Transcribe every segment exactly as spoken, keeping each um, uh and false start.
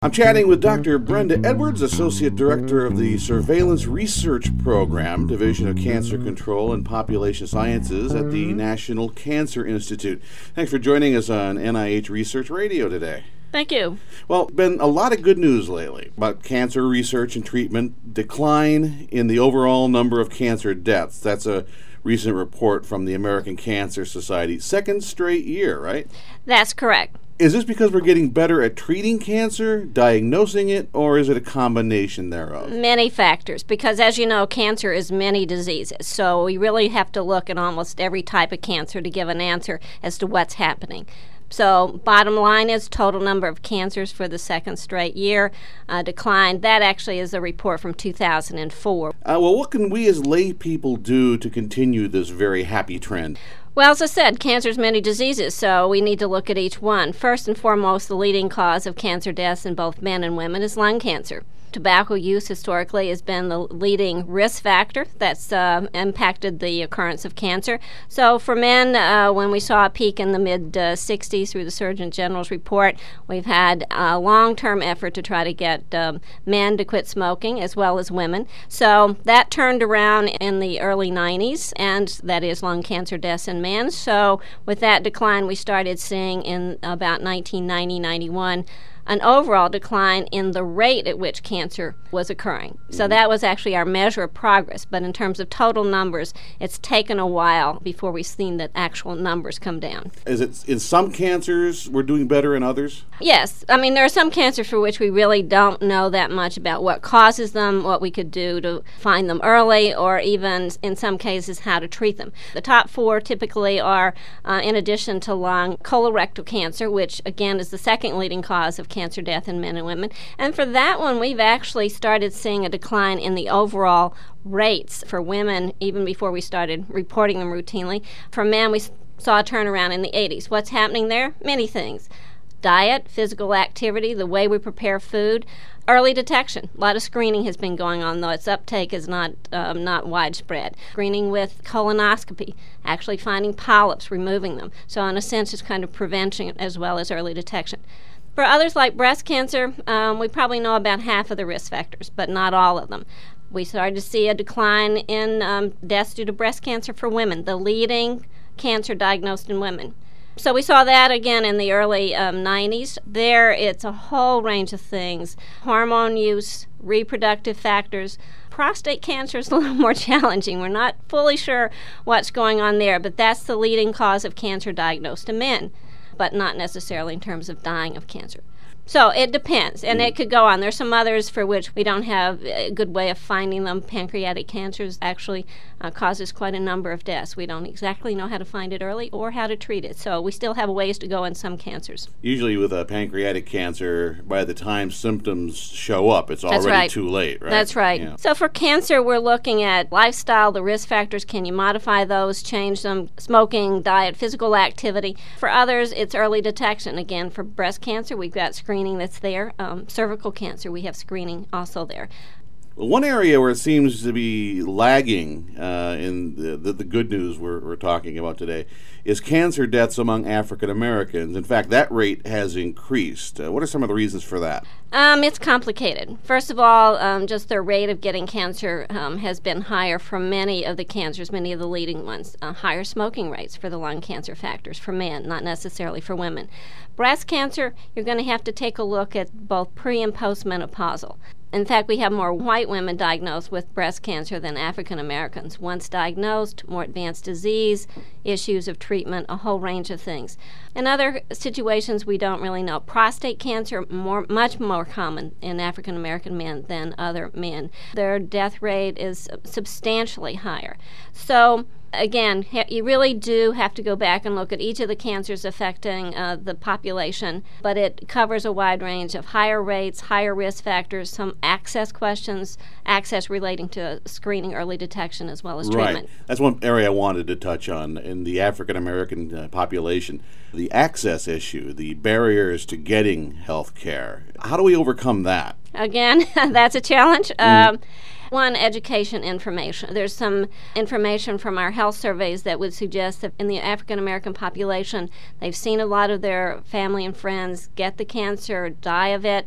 I'm chatting with Doctor Brenda Edwards, Associate Director of the Surveillance Research Program, Division of Cancer Control and Population Sciences at the National Cancer Institute. Thanks for joining us on N I H Research Radio today. Thank you. Well, been a lot of good news lately about cancer research and treatment, decline in the overall number of cancer deaths. That's a recent report from the American Cancer Society. Second straight year, right? That's correct. Is this because we're getting better at treating cancer, diagnosing it, or is it a combination thereof? Many factors, because as you know, cancer is many diseases. So we really have to look at almost every type of cancer to give an answer as to what's happening. So bottom line is total number of cancers for the second straight year uh, declined. That actually is a report from two thousand four. Uh, well, what can we as lay people do to continue this very happy trend? Well, as I said, cancer is many diseases, so we need to look at each one. First and foremost, the leading cause of cancer deaths in both men and women is lung cancer. Tobacco use historically has been the leading risk factor that's uh, impacted the occurrence of cancer. So for men, uh, when we saw a peak in the mid-sixties uh, through the Surgeon General's report, we've had a long-term effort to try to get um, men to quit smoking as well as women. So that turned around in the early nineties, and that is lung cancer deaths in men. So with that decline, we started seeing in about nineteen ninety, ninety-one an overall decline in the rate at which cancer was occurring. So that was actually our measure of progress. But in terms of total numbers, it's taken a while before we've seen the actual numbers come down. Is it in some cancers we're doing better in others? Yes. I mean, there are some cancers for which we really don't know that much about what causes them, what we could do to find them early, or even in some cases how to treat them. The top four typically are, uh, in addition to lung, colorectal cancer, which again is the second leading cause of cancer death in men and women. And for that one, we've actually started seeing a decline in the overall rates for women even before we started reporting them routinely. For men, we saw a turnaround in the eighties. What's happening there? Many things. Diet, physical activity, the way we prepare food, early detection. A lot of screening has been going on, though its uptake is not um, not widespread. Screening with colonoscopy, actually finding polyps, removing them. So in a sense, it's kind of prevention as well as early detection. For others like breast cancer, um, we probably know about half of the risk factors, but not all of them. We started to see a decline in um, deaths due to breast cancer for women, the leading cancer diagnosed in women. So we saw that again in the early um, nineties. There, it's a whole range of things. Hormone use, reproductive factors. Prostate cancer is a little more challenging. We're not fully sure what's going on there, but that's the leading cause of cancer diagnosed in men, but not necessarily in terms of dying of cancer. So it depends, and it could go on. There's some others for which we don't have a good way of finding them. Pancreatic cancers actually uh, causes quite a number of deaths. We don't exactly know how to find it early or how to treat it, so we still have a ways to go in some cancers. Usually with a pancreatic cancer, by the time symptoms show up, it's That's already right. too late, right? That's right. Yeah. So for cancer, we're looking at lifestyle, the risk factors. Can you modify those, change them? Smoking, diet, physical activity. For others, it's early detection. Again, for breast cancer, we've got screening that's there. Um, cervical cancer, we have screening also there. Well, one area where it seems to be lagging uh, in the, the, the good news we're, we're talking about today is cancer deaths among African Americans. In fact, that rate has increased. Uh, what are some of the reasons for that? Um, it's complicated. First of all, um, just the rate of getting cancer um, has been higher for many of the cancers, many of the leading ones. Uh, higher smoking rates for the lung cancer factors for men, not necessarily for women. Breast cancer, you're going to have to take a look at both pre- and postmenopausal. In fact, we have more white women diagnosed with breast cancer than African Americans. Once diagnosed, more advanced disease, issues of treatment, a whole range of things. In other situations, we don't really know. Prostate cancer, more, much more common in African American men than other men. Their death rate is substantially higher. So again, you really do have to go back and look at each of the cancers affecting uh, the population, but it covers a wide range of higher rates, higher risk factors, some access questions, access relating to screening, early detection, as well as treatment. Right. That's one area I wanted to touch on in the African American uh, population. The access issue, the barriers to getting health care. How do we overcome that? Again, that's a challenge. Mm. Um, One, education information. There's some information from our health surveys that would suggest that in the African American population, they've seen a lot of their family and friends get the cancer, die of it.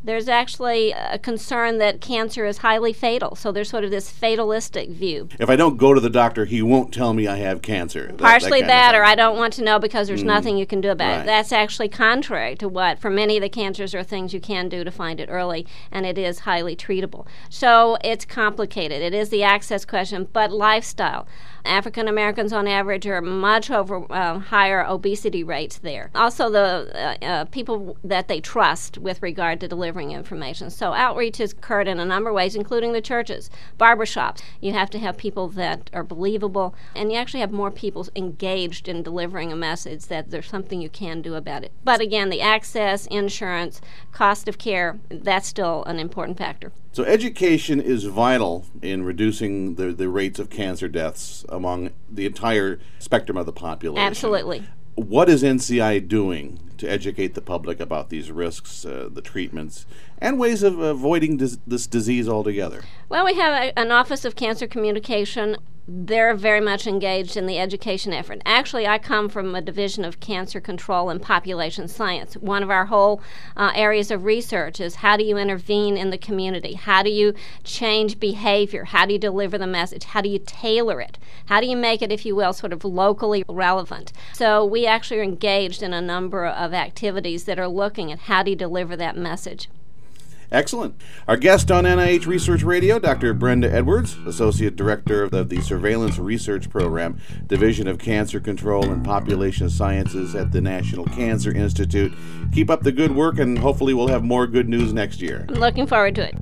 There's actually a concern that cancer is highly fatal, so there's sort of this fatalistic view. If I don't go to the doctor, he won't tell me I have cancer. That, Partially that, that, or I don't want to know because there's Mm. nothing you can do about Right. it. That's actually contrary to what, for many of the cancers, are things you can do to find it early, and it is highly treatable. So it's complicated. It is the access question, but lifestyle. African Americans on average are much over uh, higher obesity rates there. Also, the uh, uh, people that they trust with regard to delivering information. So outreach has occurred in a number of ways, including the churches, barbershops. You have to have people that are believable, and you actually have more people engaged in delivering a message that there's something you can do about it. But again, the access, insurance, cost of care, that's still an important factor. So education is vital in reducing the, the rates of cancer deaths among the entire spectrum of the population. Absolutely. What is N C I doing to educate the public about these risks, uh, the treatments, and ways of avoiding dis- this disease altogether? Well, we have a, an Office of Cancer Communication. They're very much engaged in the education effort. Actually, I come from a division of cancer control and population science. One of our whole uh, areas of research is how do you intervene in the community? How do you change behavior? How do you deliver the message? How do you tailor it? How do you make it, if you will, sort of locally relevant? So we actually are engaged in a number of activities that are looking at how do you deliver that message. Excellent. Our guest on N I H Research Radio, Doctor Brenda Edwards, Associate Director of the Surveillance Research Program, Division of Cancer Control and Population Sciences at the National Cancer Institute. Keep up the good work, and hopefully we'll have more good news next year. I'm looking forward to it.